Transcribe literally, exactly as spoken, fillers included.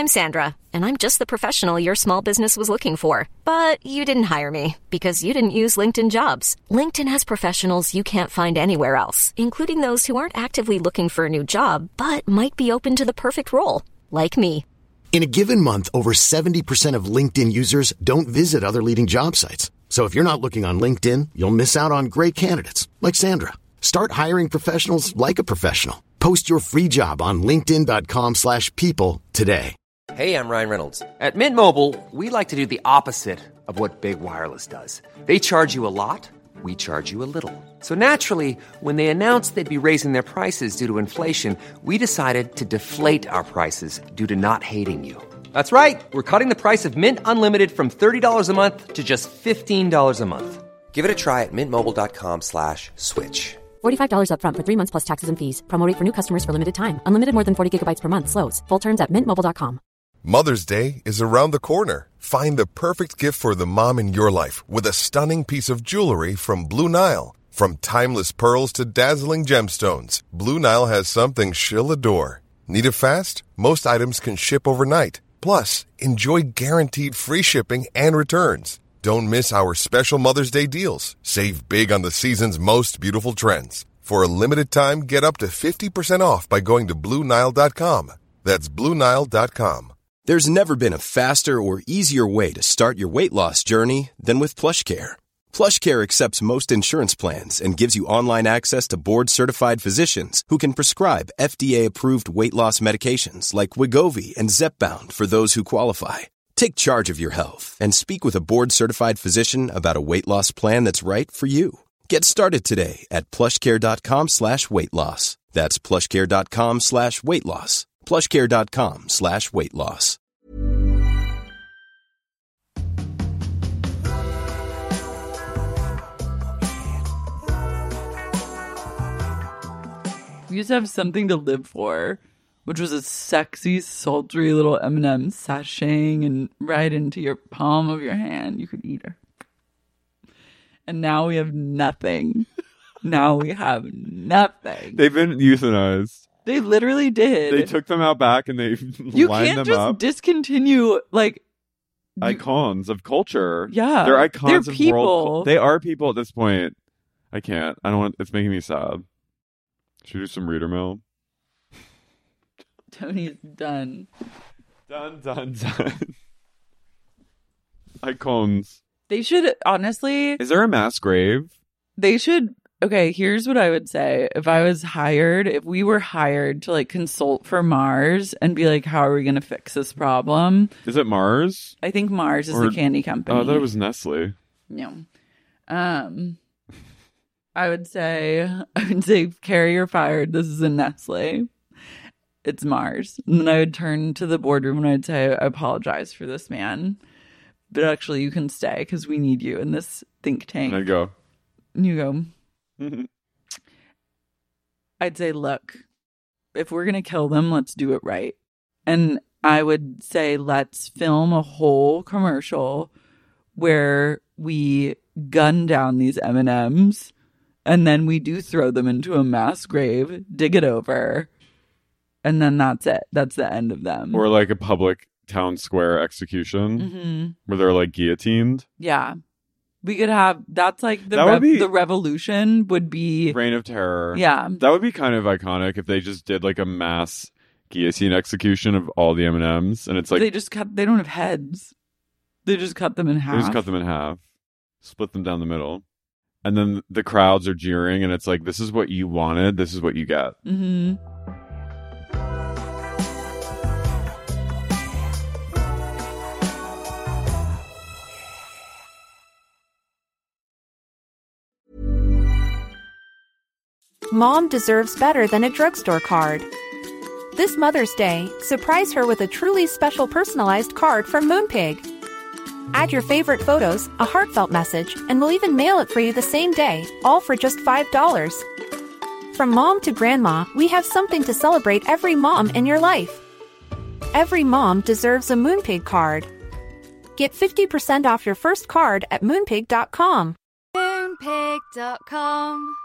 I'm Sandra, and I'm just the professional your small business was looking for. But you didn't hire me because you didn't use LinkedIn Jobs. LinkedIn has professionals you can't find anywhere else, including those who aren't actively looking for a new job, but might be open to the perfect role, like me. In a given month, over seventy percent of LinkedIn users don't visit other leading job sites. So if you're not looking on LinkedIn, you'll miss out on great candidates like Sandra. Start hiring professionals like a professional. Post your free job on linkedin.com slash people today. Hey, I'm Ryan Reynolds. At Mint Mobile, we like to do the opposite of what Big Wireless does. They charge you a lot, we charge you a little. So naturally, when they announced they'd be raising their prices due to inflation, we decided to deflate our prices due to not hating you. That's right. We're cutting the price of Mint Unlimited from thirty dollars a month to just fifteen dollars a month. Give it a try at mintmobile.com slash switch. forty-five dollars up front for three months plus taxes and fees. Promo rate for new customers for limited time. Unlimited more than forty gigabytes per month. Slows full terms at mint mobile dot com. Mother's Day is around the corner. Find the perfect gift for the mom in your life with a stunning piece of jewelry from Blue Nile. From timeless pearls to dazzling gemstones, Blue Nile has something she'll adore. Need it fast? Most items can ship overnight. Plus, enjoy guaranteed free shipping and returns. Don't miss our special Mother's Day deals. Save big on the season's most beautiful trends. For a limited time, get up to fifty percent off by going to Blue Nile dot com. That's Blue Nile dot com. There's never been a faster or easier way to start your weight loss journey than with PlushCare. PlushCare accepts most insurance plans and gives you online access to board-certified physicians who can prescribe F D A-approved weight loss medications like Wegovy and Zepbound for those who qualify. Take charge of your health and speak with a board-certified physician about a weight loss plan that's right for you. Get started today at plushcare.com slash weight loss. That's plushcare.com slash weight loss. plushcare.com slash weight loss. We used to have something to live for, which was a sexy, sultry little M and M sashaying and right into your palm of your hand. You could eat her. And now we have nothing. Now we have nothing. They've been euthanized. They literally did. They took them out back and they you lined can't them just up. Discontinue like icons of culture. Yeah, they're icons they're of people. world. They are people at this point. I can't. I don't want. It's making me sad. Should we do some reader mail? Tony's done. Done. Done. Done. Icons. They should honestly. Is there a mass grave? They should. Okay, here's what I would say. If I was hired, if we were hired to like consult for Mars and be like, how are we going to fix this problem? Is it Mars? I think Mars is or, the candy company. Oh, I thought it was Nestle. No. Um, I would say, I would say, Carrie, fired. This is a Nestle. It's Mars. And then I would turn to the boardroom and I'd say, I apologize for this man. But actually, you can stay because we need you in this think tank. And I'd go. And you go. I'd say, look, if we're going to kill them, let's do it right. And I would say, let's film a whole commercial where we gun down these M and M's and then we do throw them into a mass grave, dig it over, and then that's it. That's the end of them. Or like a public town square execution mm-hmm. where they're like guillotined. Yeah. We could have, that's like the that would rev- be, the revolution would be. Reign of Terror. Yeah. That would be kind of iconic if they just did like a mass guillotine execution of all the M and M's. And it's like. They just cut, they don't have heads. They just cut them in half. They just cut them in half. Split them down the middle. And then the crowds are jeering and it's like, this is what you wanted. This is what you get. Mm-hmm. Mom deserves better than a drugstore card. This Mother's Day, surprise her with a truly special personalized card from Moonpig. Add your favorite photos, a heartfelt message, and we'll even mail it for you the same day, all for just five dollars. From mom to grandma, we have something to celebrate every mom in your life. Every mom deserves a Moonpig card. Get fifty percent off your first card at moonpig dot com. Moonpig dot com